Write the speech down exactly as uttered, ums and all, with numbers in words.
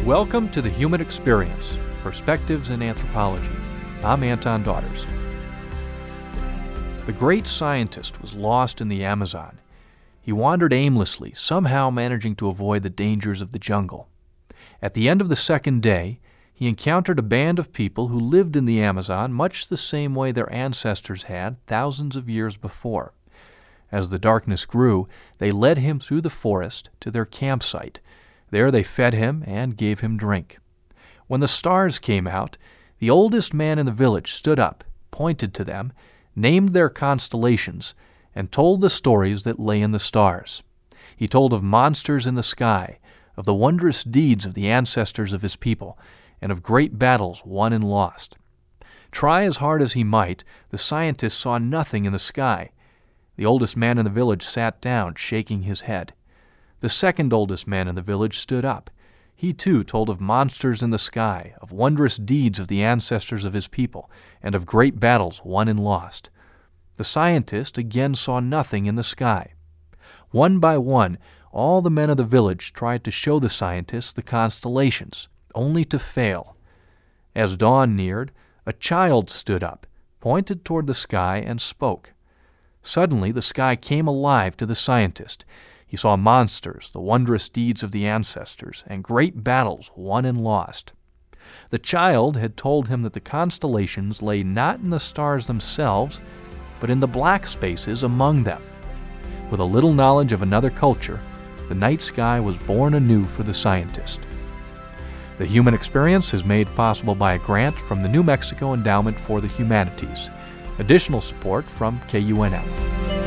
Welcome to the Human Experience, Perspectives in Anthropology. I'm Anton Daughters. The great scientist was lost in the Amazon. He wandered aimlessly, somehow managing to avoid the dangers of the jungle. At the end of the second day, he encountered a band of people who lived in the Amazon much the same way their ancestors had thousands of years before. As the darkness grew, they led him through the forest to their campsite. There they fed him and gave him drink. When the stars came out, the oldest man in the village stood up, pointed to them, named their constellations, and told the stories that lay in the stars. He told of monsters in the sky, of the wondrous deeds of the ancestors of his people, and of great battles won and lost. Try as hard as he might, the scientist saw nothing in the sky. The oldest man in the village sat down, shaking his head. The second oldest man in the village stood up. He too told of monsters in the sky, of wondrous deeds of the ancestors of his people, and of great battles won and lost. The scientist again saw nothing in the sky. One by one, all the men of the village tried to show the scientist the constellations, only to fail. As dawn neared, a child stood up, pointed toward the sky, and spoke. Suddenly the sky came alive to the scientist. He saw monsters, the wondrous deeds of the ancestors, and great battles won and lost. The child had told him that the constellations lay not in the stars themselves, but in the black spaces among them. With a little knowledge of another culture, the night sky was born anew for the scientist. The Human Experience is made possible by a grant from the New Mexico Endowment for the Humanities. Additional support from K U N M.